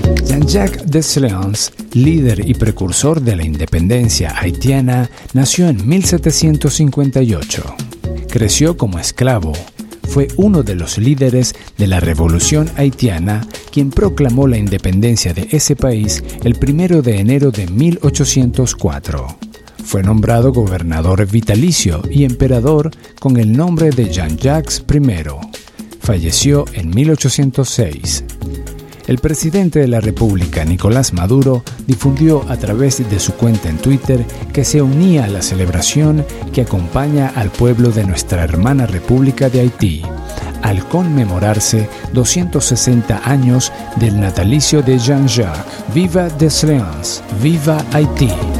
Jean-Jacques Dessalines, líder y precursor de la independencia haitiana, nació en 1758. Creció como esclavo. Fue uno de los líderes de la Revolución Haitiana, quien proclamó la independencia de ese país el 1 de enero de 1804. Fue nombrado gobernador vitalicio y emperador con el nombre de Jean-Jacques I. Falleció en 1806. El presidente de la República, Nicolás Maduro, difundió a través de su cuenta en Twitter que se unía a la celebración que acompaña al pueblo de nuestra hermana República de Haití, al conmemorarse 260 años del natalicio de Jean-Jacques. ¡Viva Dessalines! ¡Viva Haití!